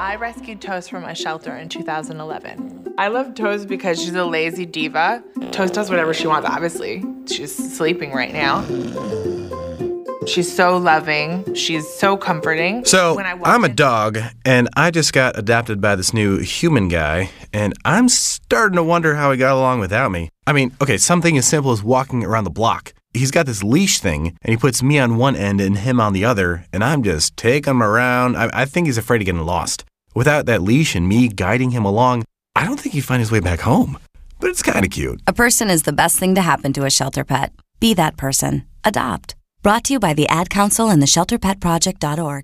I rescued Toast from a shelter in 2011. I love Toast because she's a lazy diva. Toast does whatever she wants, obviously. She's sleeping right now. She's so loving. She's so comforting. So, I'm a dog, and I just got adopted by this new human guy, and I'm starting to wonder how he got along without me. I mean, okay, something as simple as walking around the block. He's got this leash thing, and he puts me on one end and him on the other, and I'm just taking him around. I think he's afraid of getting lost. Without that leash and me guiding him along, I don't think he'd find his way back home. But it's kind of cute. A person is the best thing to happen to a shelter pet. Be that person. Adopt. Brought to you by the Ad Council and the ShelterPetProject.org.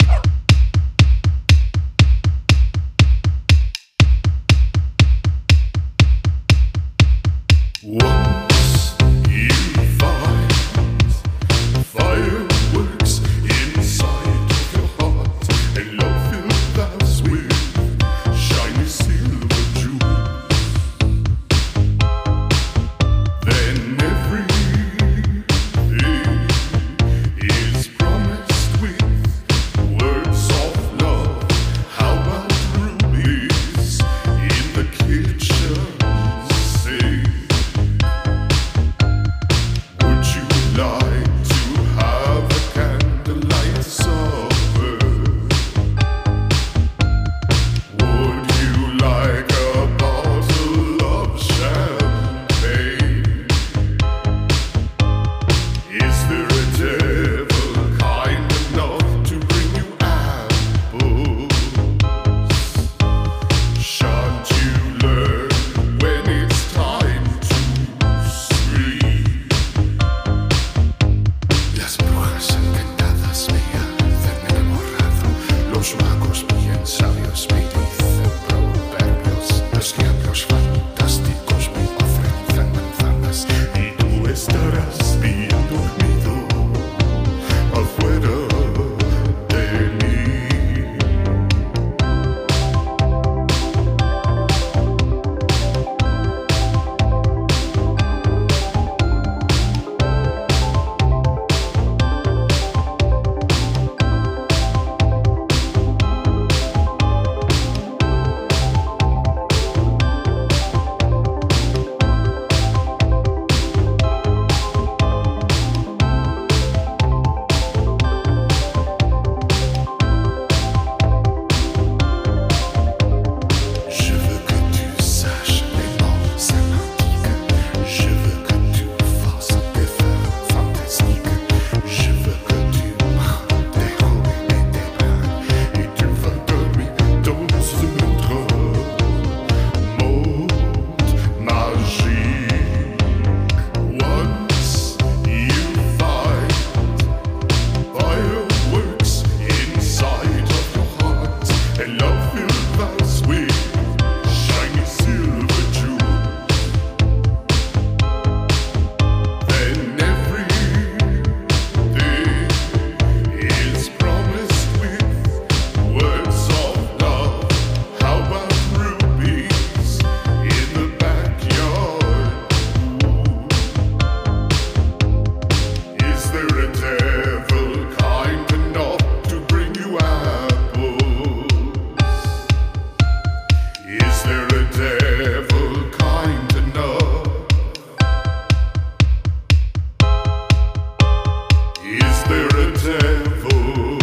Once you find fireworks inside of your heart, and love filled glass with shiny silver jewels, then everything is promised with words of love. How about rubies in the kitchen? Say, would you like to have a candlelight supper? Would you like a bottle of champagne? Is there a devil kind enough to bring you apples? Shan't you learn when it's time to sleep? Las brujas encantadas me hacen enamorado. Los magos bien sabios me dicen proverbios. Los diablos fantásticos me ofrecen manzanas. Y tú estarás bien dormido afuera de mí. Je veux que tu saches les mots sémantiques. Je veux que tu fasses des verbes fantastiques. Je veux que tu prennes des hauts et des bas. Et tu vas dormir dans ce autre monde magique. Once you find fireworks inside of your heart, and love filled glass with shiny silver jewels, then everything is promised with words of love. How about rubies in the backyard? Is there a devil kind enough to bring you apples? Is there a devil kind enough? Is there a devil?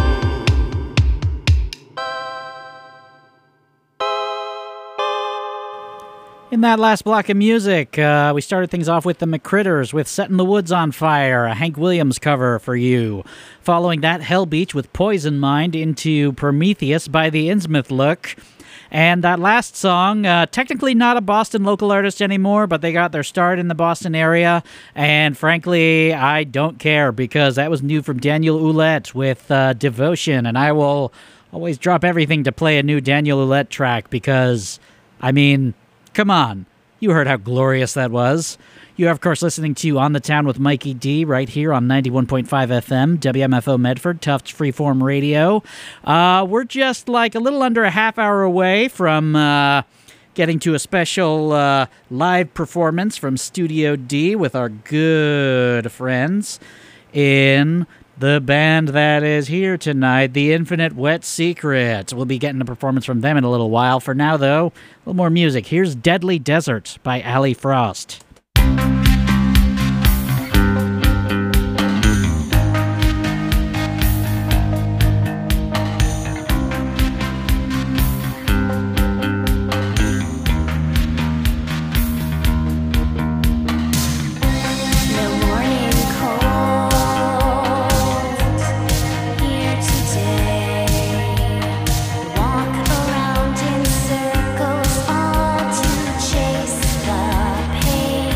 In that last block of music, we started things off with the McCritters with Setting the Woods on Fire, a Hank Williams cover for you. Following that, Hell Beach with Poison Mind into Prometheus by the Innsmouth Look. And that last song, technically not a Boston local artist anymore, but they got their start in the Boston area. And frankly, I don't care because that was new from Daniel Ouellette with Devotion. And I will always drop everything to play a new Daniel Ouellette track because, I mean, come on. You heard how glorious that was. You are, of course, listening to On the Town with Mikey D right here on 91.5 FM, WMFO Medford, Tufts Freeform Radio. We're just like a little under a half hour away from getting to a special live performance from Studio D with our good friends in The band that is here tonight, The Infinite Wet Secret. We'll be getting a performance from them in a little while. For now, though, a little more music. Here's Deadly Desert by Ali Frost. Circles all to chase the pain.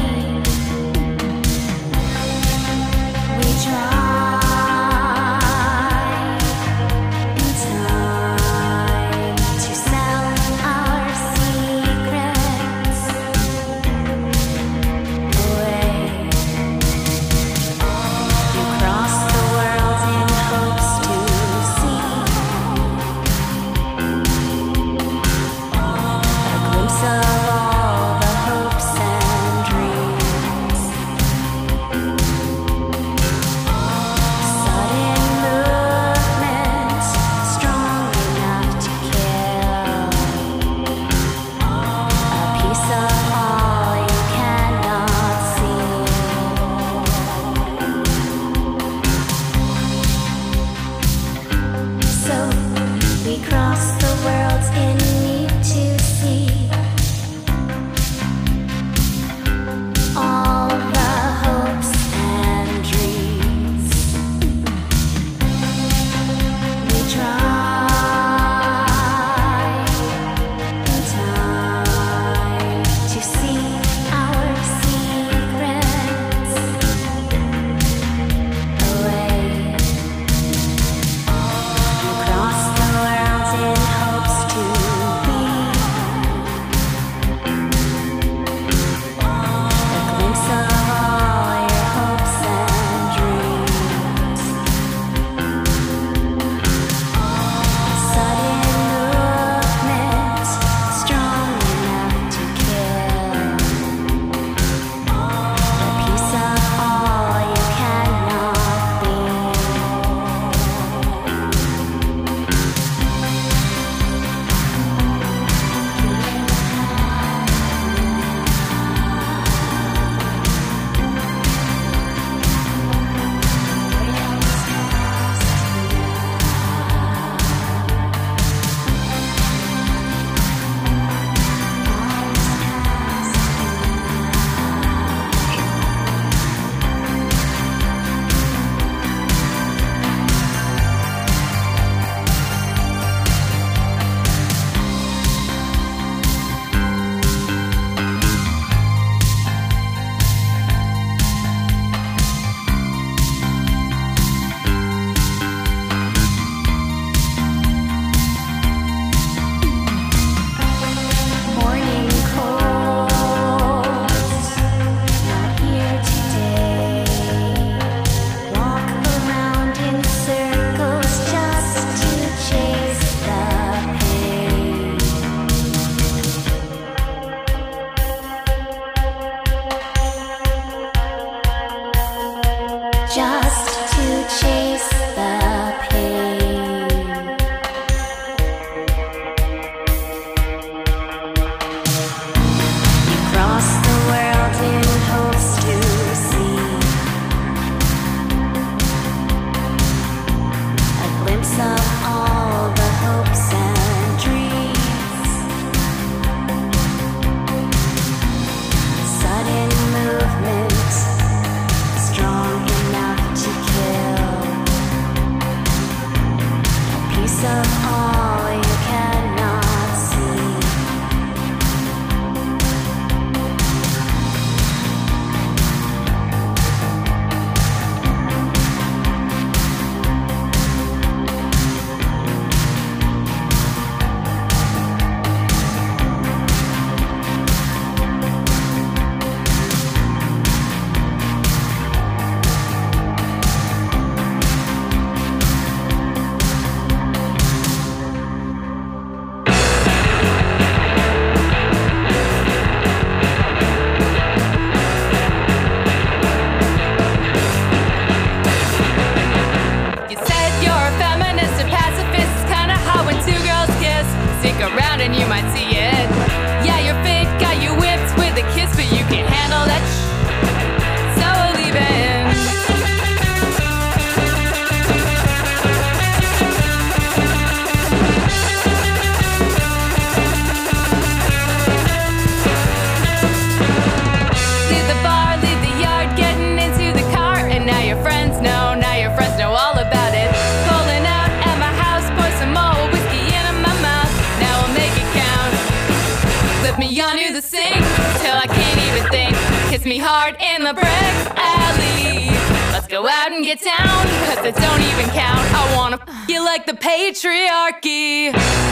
the sink till I can't even think. Kiss me hard in the brick alley. Let's go out and get down, cause it don't even count. I wanna you like the patriarchy.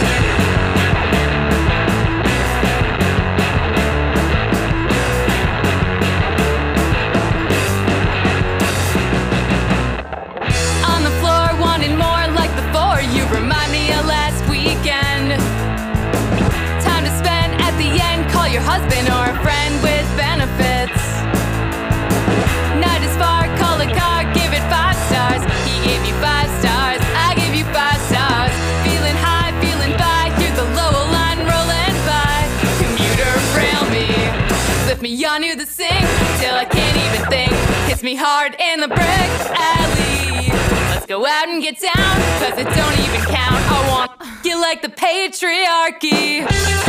On the floor, wanting more like before. You remind me of last weekend. Time to spend at the end. Call your husband or a friend with benefits. Night is far, call a car, give it 5 stars. He gave you 5 stars, I gave you 5 stars. Feeling high, feeling by, hear the low line rolling by. Commuter, rail me, lift me onto the sink till I can't even think. Kiss me hard in the brick alley. Let's go out and get down, cause it don't even count. I want you like the patriarchy.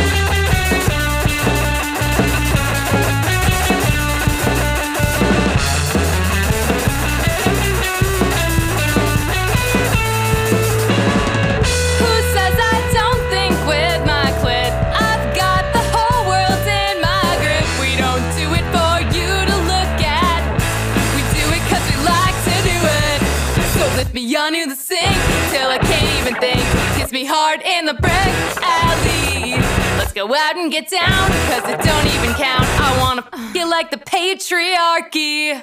Me onto the sink till I can't even think. Kiss me hard in the brick alley. Let's go out and get down, cause it don't even count. I wanna feel like the patriarchy.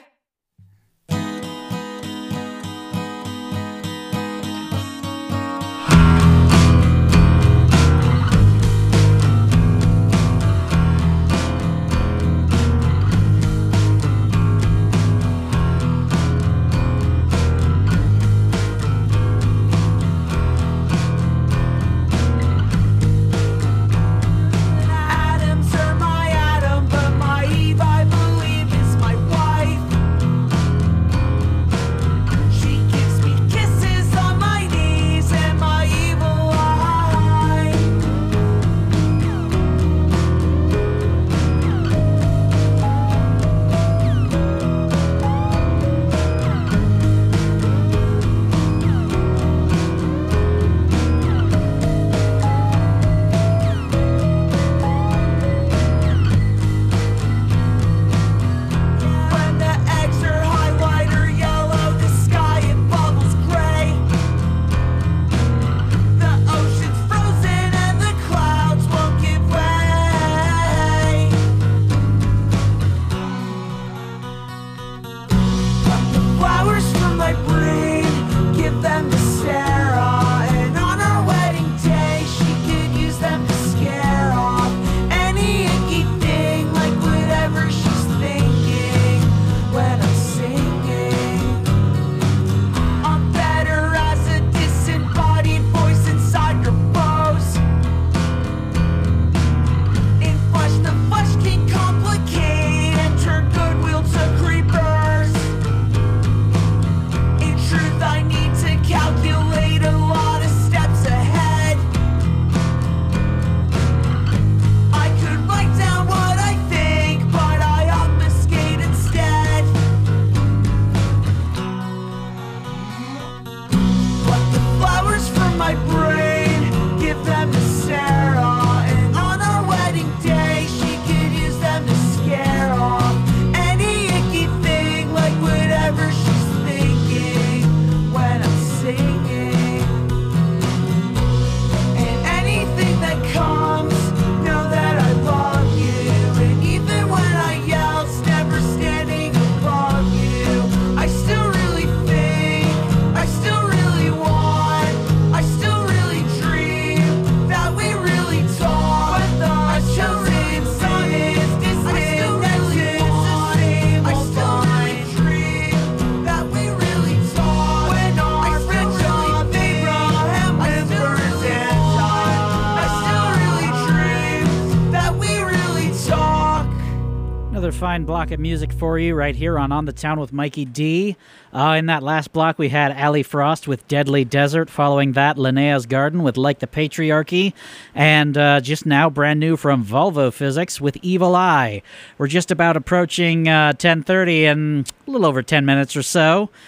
Fine block of music for you right here on the Town with Mikey D. In that last block, we had Ali Frost with Deadly Desert. Following that, Linnea's Garden with Like the Patriarchy. And just now, brand new from Volvo Physics with Evil Eye. We're just about approaching 10:30 in a little over 10 minutes or so.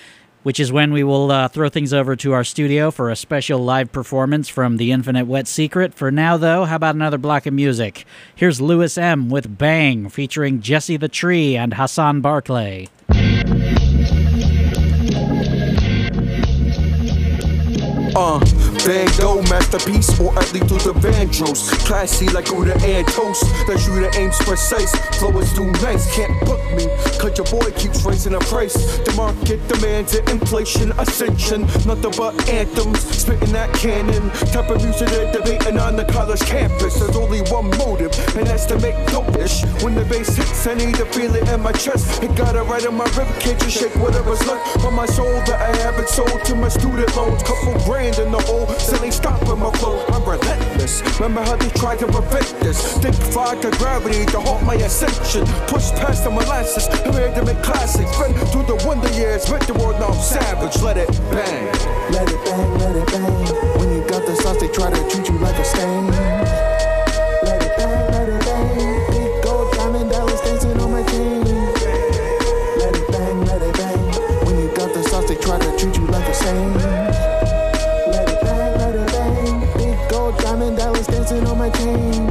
which is when we will throw things over to our studio for a special live performance from The Infinite Wet Secret. For now, though, how about another block of music? Here's Louis M. with Bang, featuring Jesse the Tree and Hassan Barclay. Van Gogh, masterpiece, or at least through the Vandross. Classy like Uda and Toast. That shooter aims precise. Flow is too nice, can't book me. Cause your boy keeps raising the price. The market demands it, inflation, ascension. Nothing but anthems, spitting that cannon. Type of music they're debating on the college campus. There's only one motive, and that's to make dope-ish. When the bass hits, I need to feel it in my chest. It got it right in my rib cage and shake whatever's left on my soul that I haven't sold to my student loans. Couple grand in the hole. So they stopping my flow, I'm relentless. Remember how they tried to prevent this? Defy the gravity to halt my ascension. Push past the molasses, I'm here to make classics. Been through the wonder years, met the world, now I'm savage. Let it bang. Let it bang, let it bang. When you got the sauce, they try to treat you like a stain. Let it bang, let it bang. Big gold diamond Dallas dancing on my chain. Let it bang, let it bang. When you got the sauce, they try to treat you like a stain. Diamond Dallas dancing on my chain.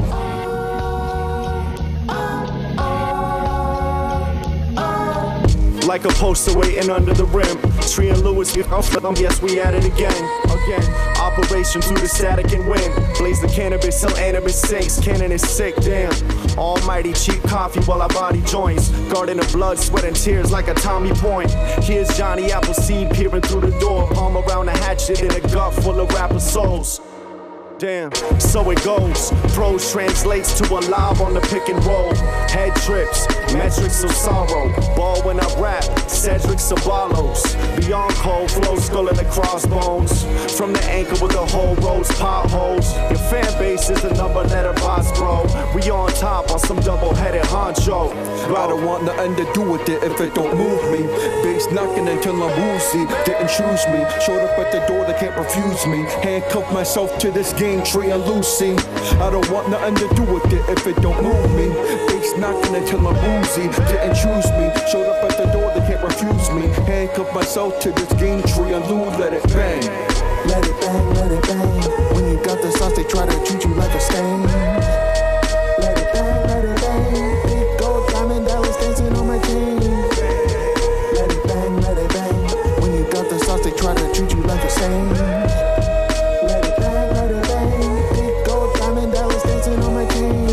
Like a poster waiting under the rim. Tree and Lewis, yes, we at it again. Operation through the static and wind. Blaze the cannabis, sell animus sinks. Cannon is sick, damn. Almighty cheap coffee while I body joints. Garden of blood, sweat and tears like a Tommy Point. Here's Johnny Appleseed peering through the door. Palm around a hatchet in a gut full of rapper souls. Damn, so it goes. Prose translates to a live on the pick and roll. Head trips, metrics of sorrow. Ball when I rap, Cedric Sabalos. Beyond cold flow, skull in the crossbones. From the ankle with the whole rows, potholes. Your fan base is the number letter boss, bro. We on top on some double-headed honcho. I don't want nothing to do with it if it don't move me. Bass knocking until I'm woozy. Didn't choose me. Showed up at the door, they can't refuse me. Handcuff myself to this game. Tree and Lucy. I don't want nothing to do with it if it don't move me. Bass knocking until I'm woozy. Didn't choose me. Showed up at the door, they can't refuse me. Handcuff myself to this game. Tree and Lou, let it bang. Let it bang, let it bang. When you got the sauce, they try to treat you like a stain. Let it bang, let it bang. Big gold diamond Dallas dancing on my chain. Let it bang, let it bang. When you got the sauce, they try to treat you like a stain. Let it bang, let it bang. Big gold diamond Dallas dancing on my chain.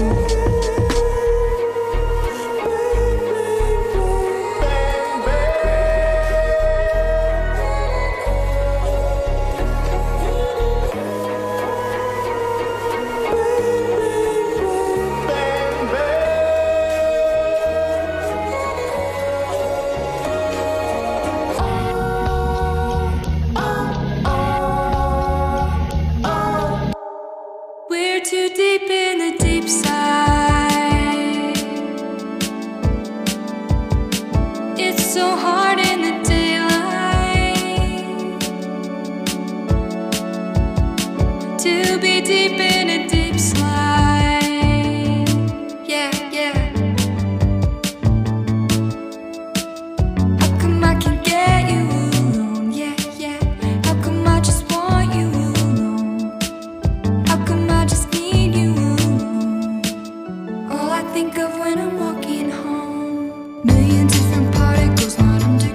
We're too deep in the deep side. It's so hard in the daylight to be deep in a deep slide. Yeah, yeah. How come I can't get you alone? Yeah, yeah. How come I just want you alone? How come I just need you alone? All I think of when I'm walking home. Million different particles, not under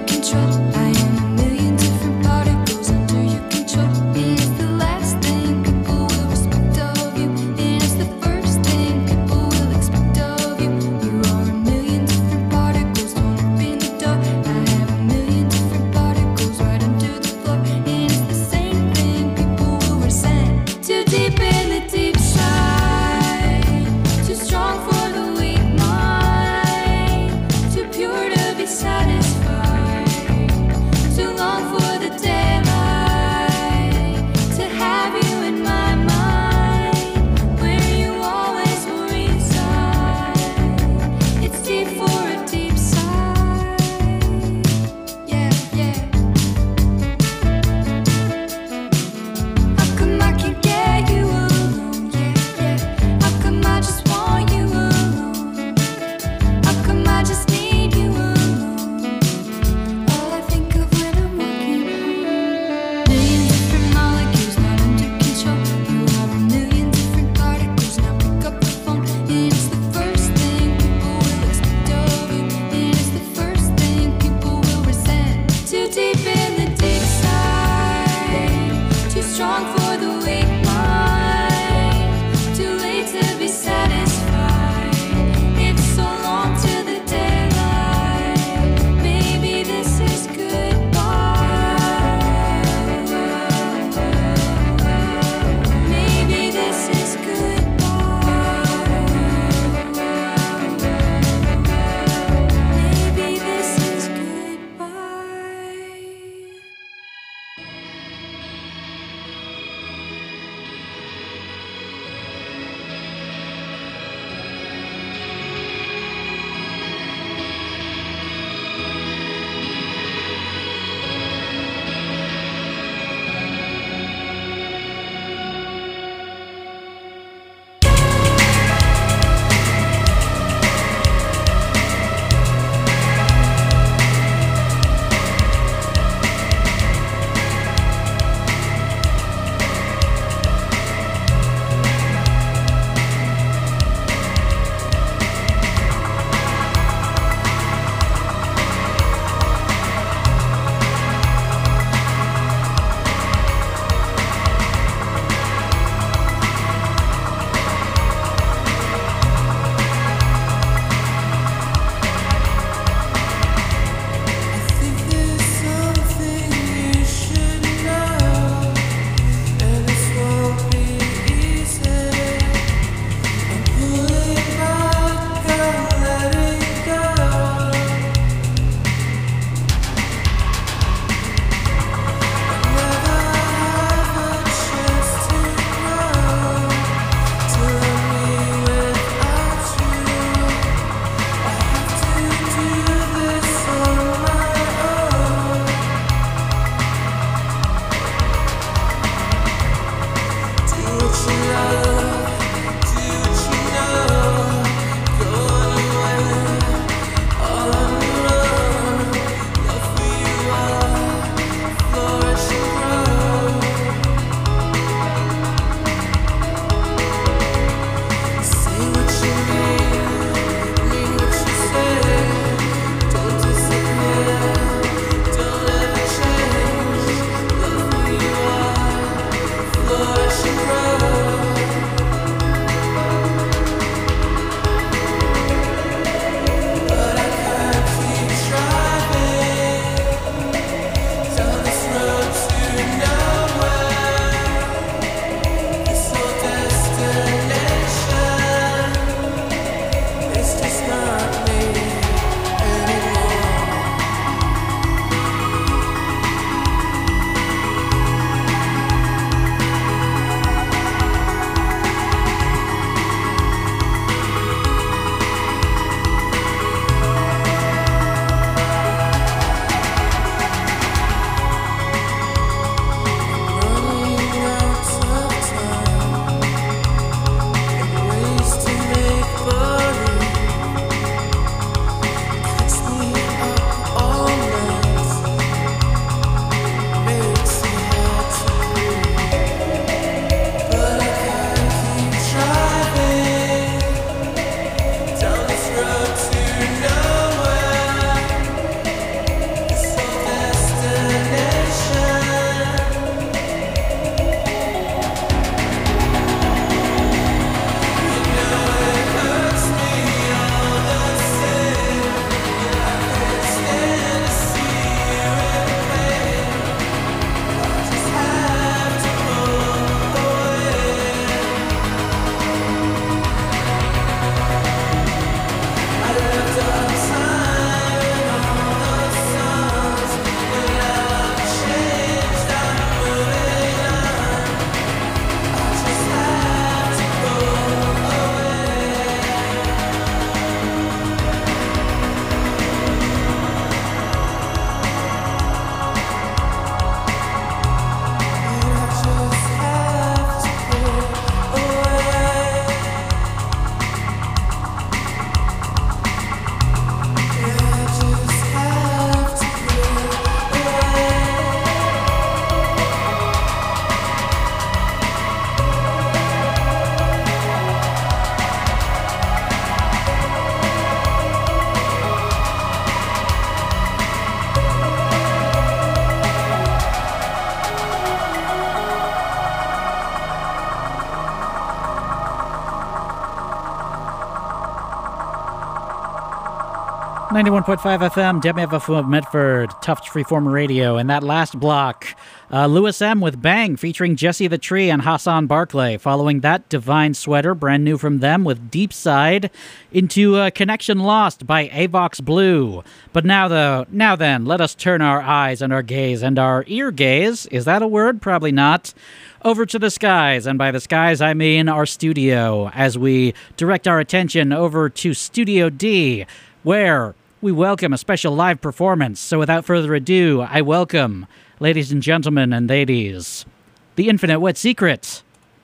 91.5 FM, WFM of Medford, Tufts Freeform Radio. And that last block, Louis M. with Bang, featuring Jesse the Tree and Hassan Barclay. Following that, Divine Sweater, brand new from them, with Deep Side, into Connection Lost by Avox Blue. But now then, let us turn our eyes and our gaze and our ear gaze, is that a word? Probably not. Over to the skies, and by the skies I mean our studio, as we direct our attention over to Studio D, where we welcome a special live performance. So without further ado, I welcome, ladies and gentlemen and ladies, The Infinite Wet Secret.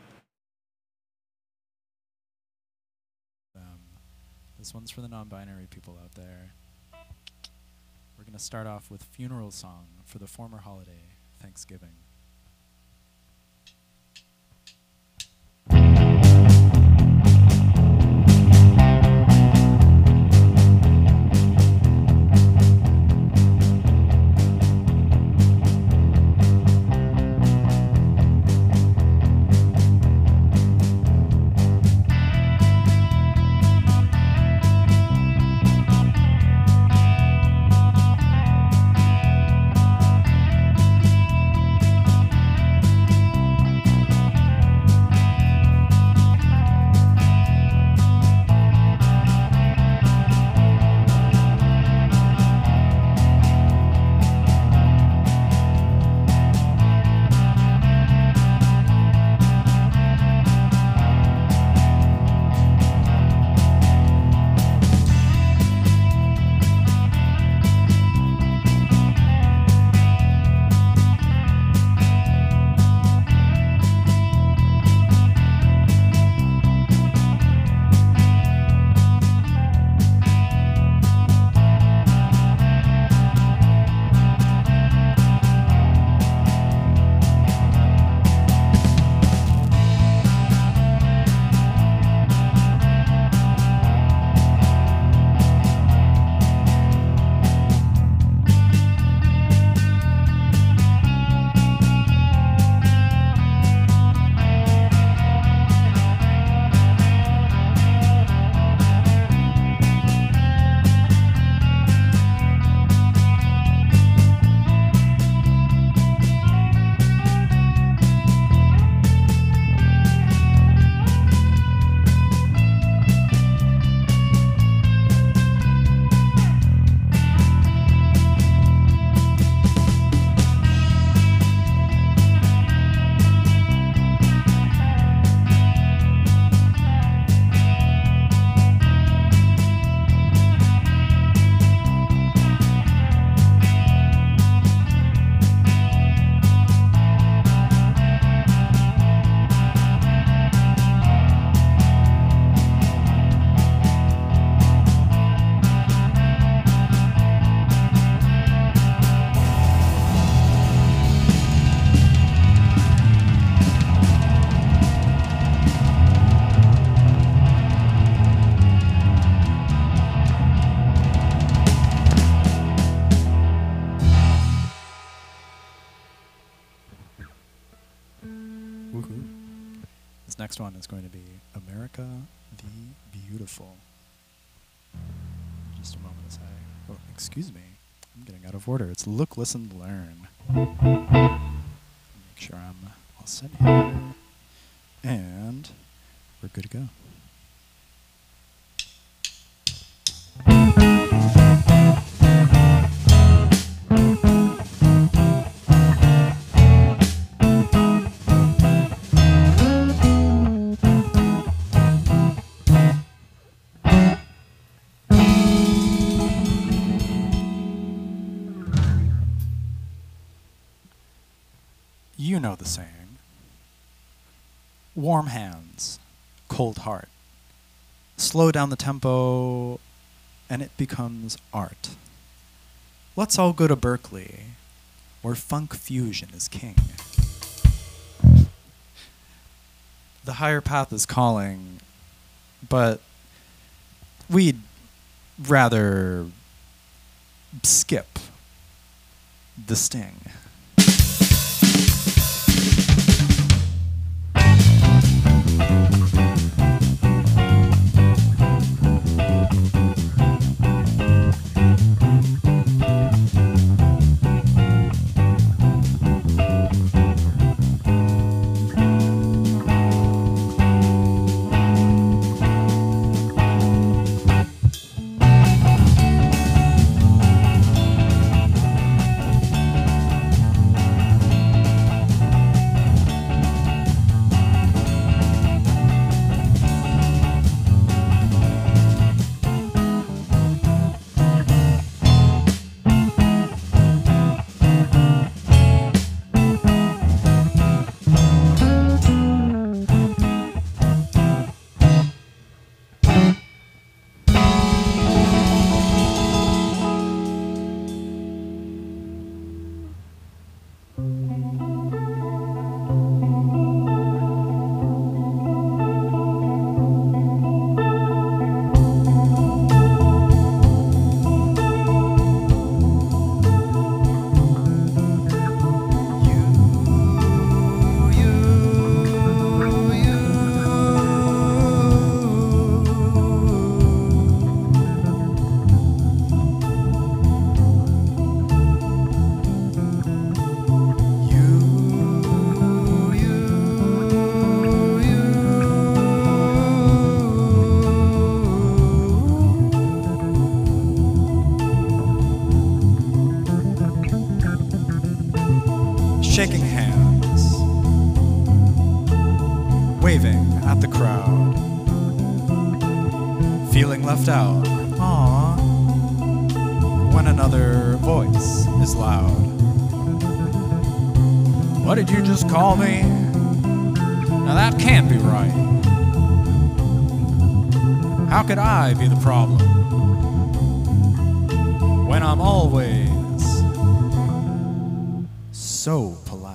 This one's for the non-binary people out there. We're going to start off with Funeral Song for the former holiday, Thanksgiving. This next one is going to be America the Beautiful. Just a moment as I... Oh, excuse me. I'm getting out of order. It's Look, Listen, Learn. Make sure I'm all set here. And we're good to go. You know the saying. Warm hands, cold heart. Slow down the tempo, and it becomes art. Let's all go to Berkeley, where funk fusion is king. The higher path is calling, but we'd rather skip the sting. feeling left out. Aww. When another voice is loud. What did you just call me? Now that can't be right. How could I be the problem when I'm always so polite?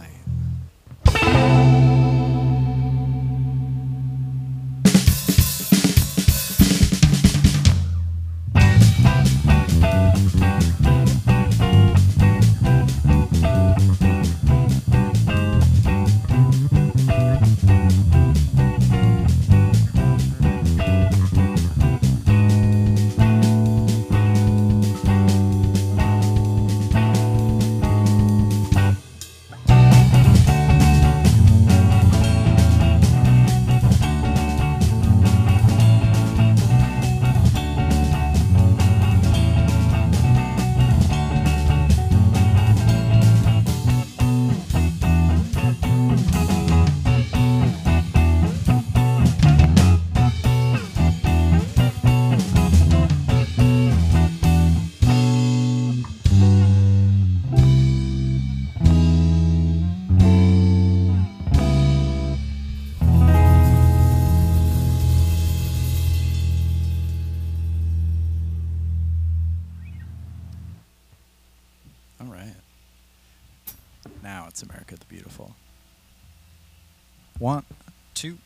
All right. Now it's America the Beautiful. 1, 2.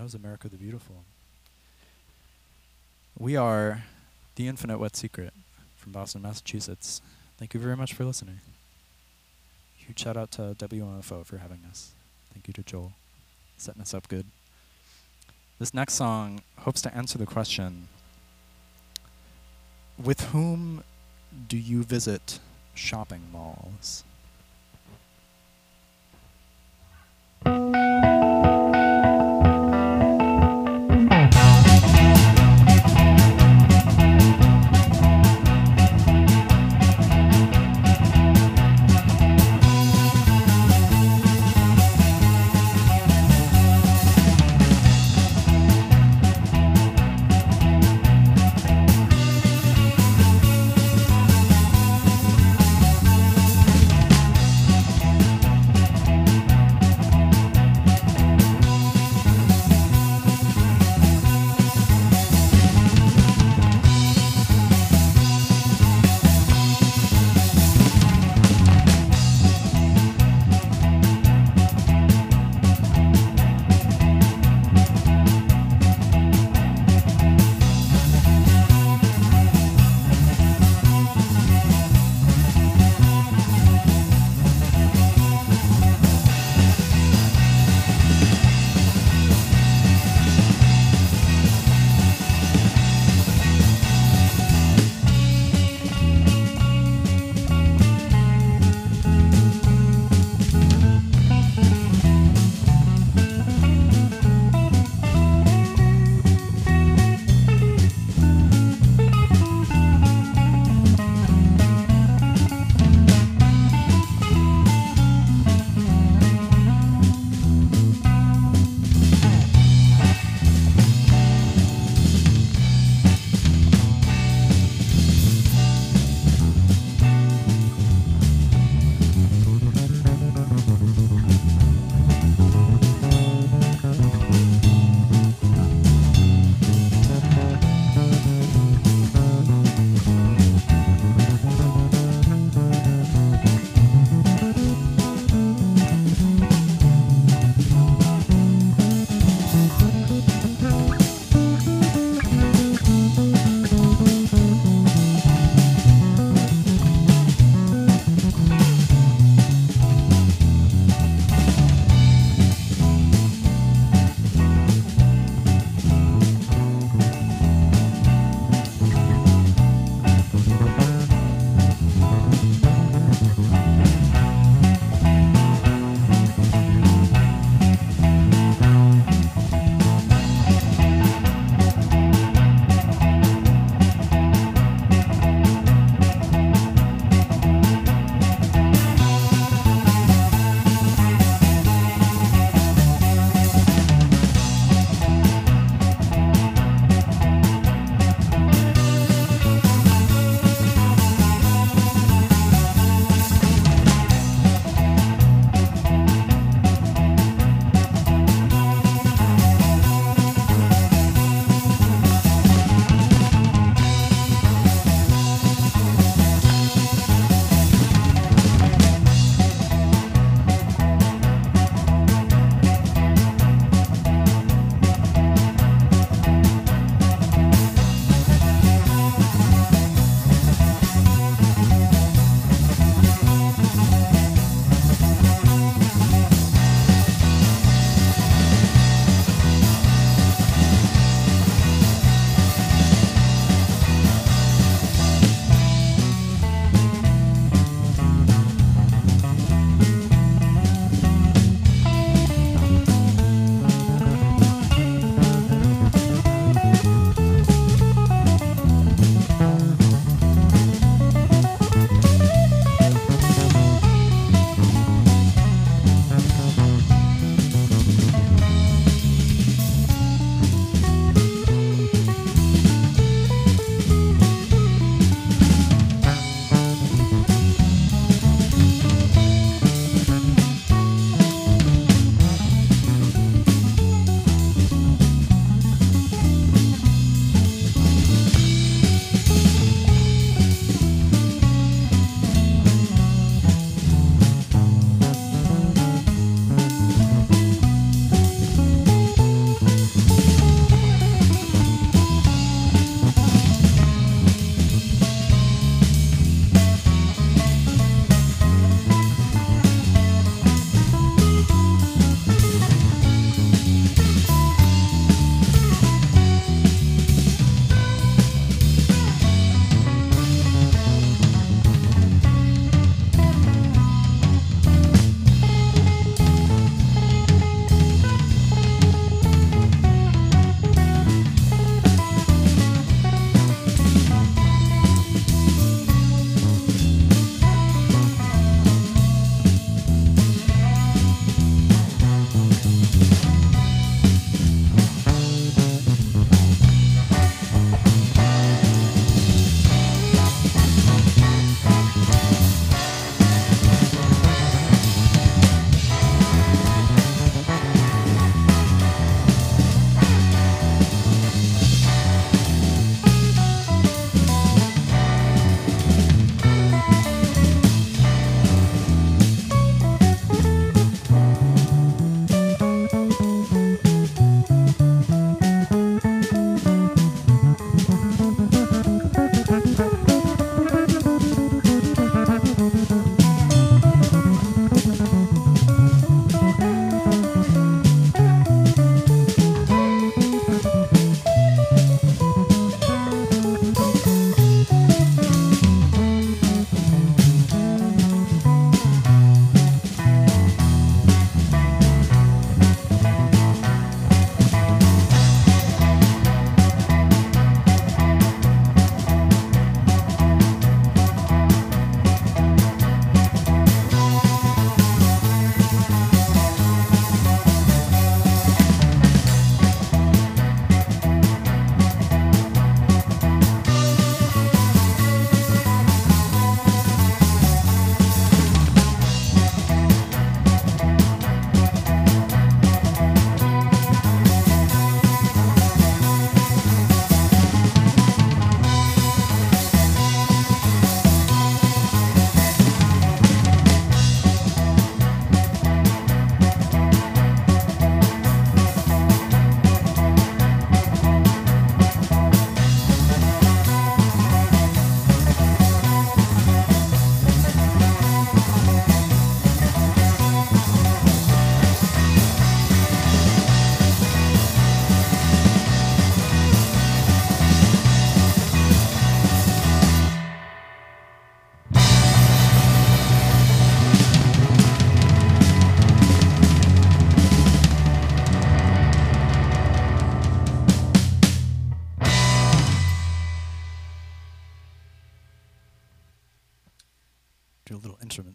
was America the Beautiful. We are The Infinite Wet Secret from Boston, Massachusetts. Thank you very much for listening. Huge shout out to WMFO for having us. Thank you to Joel, setting us up good. This next song hopes to answer the question, with whom do you visit shopping malls?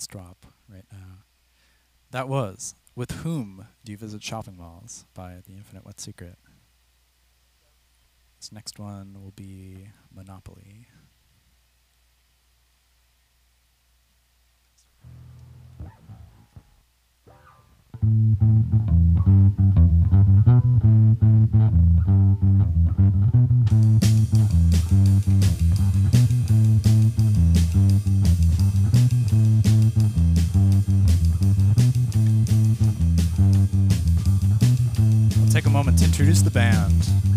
let's drop right now. That was With Whom Do You Visit Shopping Malls by The Infinite Wet Secret. This next one will be Monopoly. I'll take a moment to introduce the band.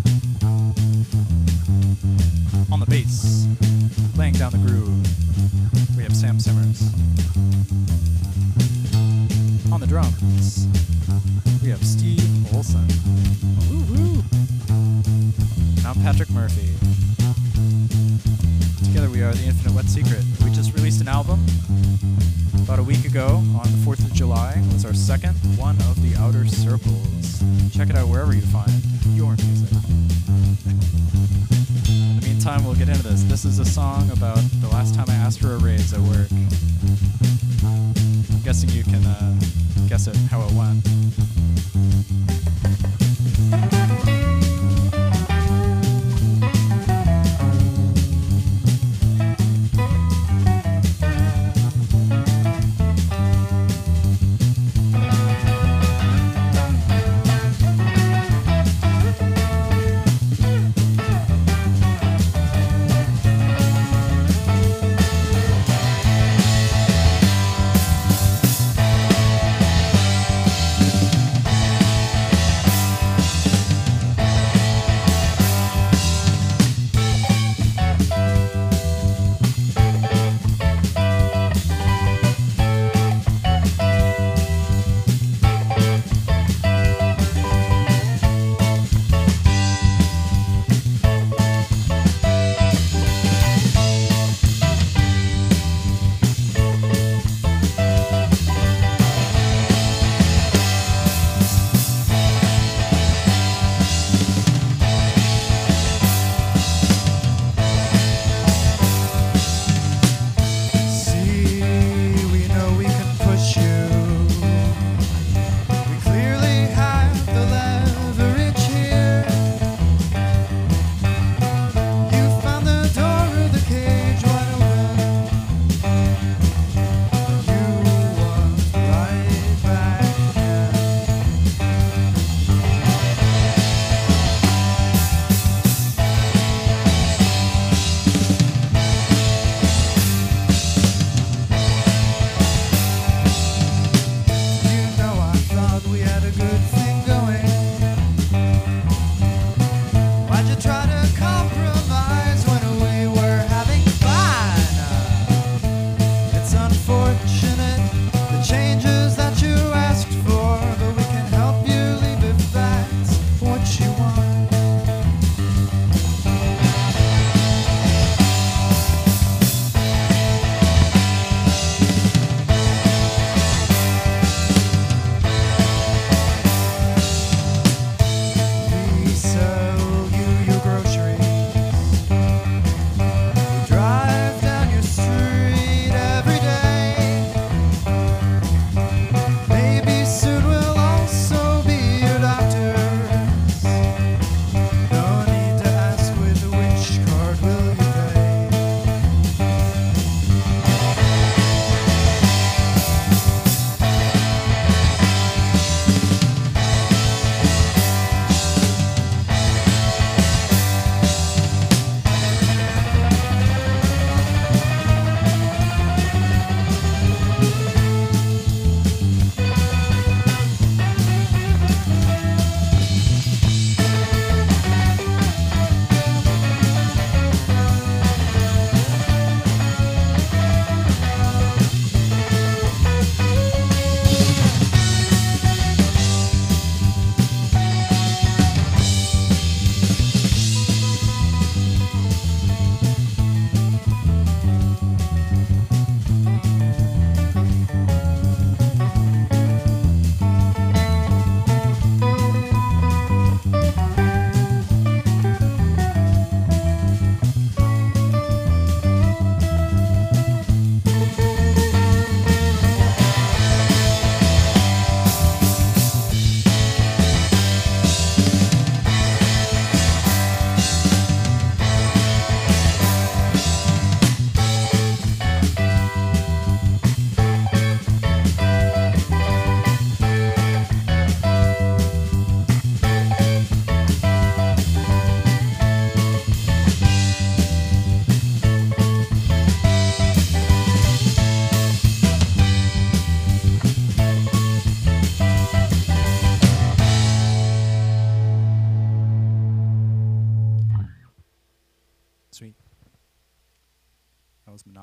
On the bass, laying down the groove, we have Sam Simmers. On the drums, we have Steve Olson. Woo-hoo. And I'm Patrick Murphy. Together we are The Infinite Wet Secret. We just released an album about a week ago on the 4th of July. It was our second one of the Outer Circles. Check it out wherever you find your music. In the meantime, we'll get into this. This is a song about the last time I asked for a raise at work. I'm guessing you can guess it, how it went.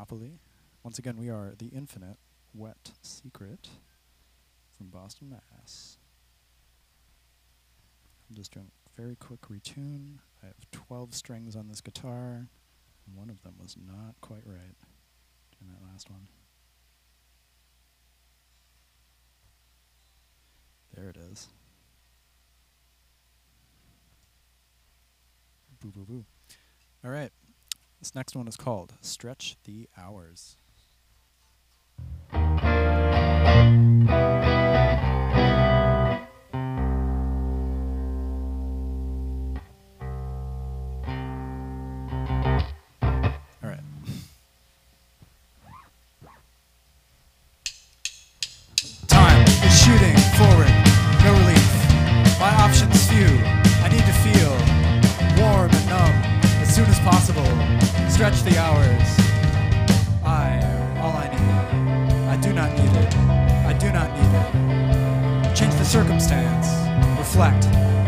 Monopoly. Once again, we are The Infinite Wet Secret from Boston, Mass. I'm just doing a very quick retune. I have 12 strings on this guitar. And one of them was not quite right in that last one. There it is. Boo, boo, boo. All right. This next one is called Stretch the Hours. All right. Time is shooting forward, no relief. My options few. I need to feel warm and numb as soon as possible. Stretch the hours. All I need. I do not need it. I do not need it. Change the circumstance. Reflect.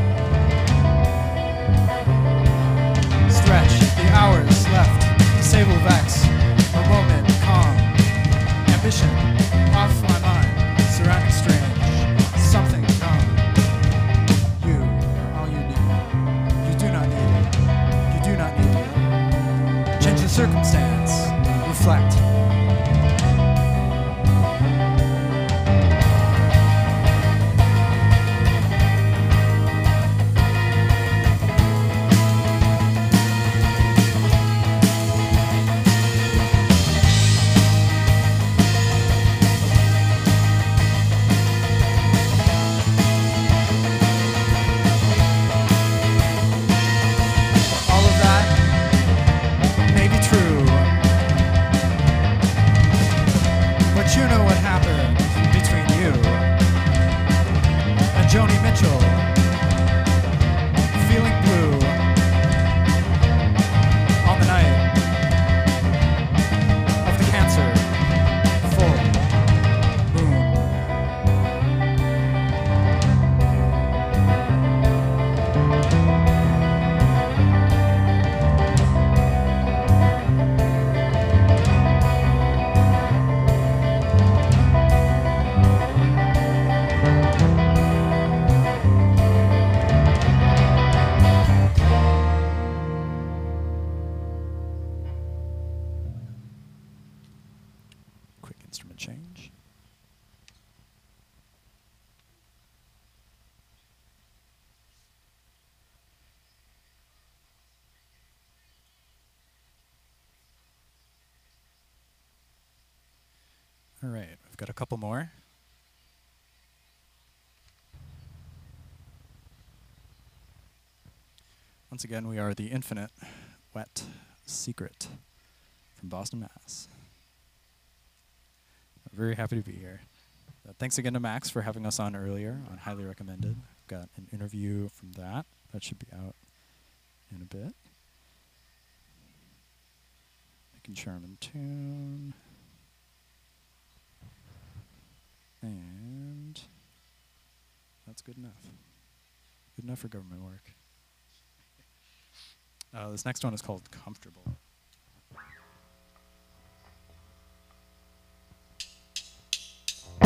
Stretch the hours left. Disable vex. A moment calm. Ambition off my mind. Surrounding strange. Something dumb. You are all you need. You do not need it. You do not need it. Change the circumstance. Reflect. All of that may be true, but you know what happened between you and Joni Mitchell. Feeling blue on the night of the Cancer full moon. Quick instrument change. All right, we've got a couple more. Once again, we are The Infinite Wet Secret from Boston, Mass. I'm very happy to be here. Thanks again to Max for having us on earlier on Highly Recommended. Got an interview from that. That should be out in a bit. Making sure I'm in tune. And that's good enough. Good enough for government work. This next one is called Comfortable.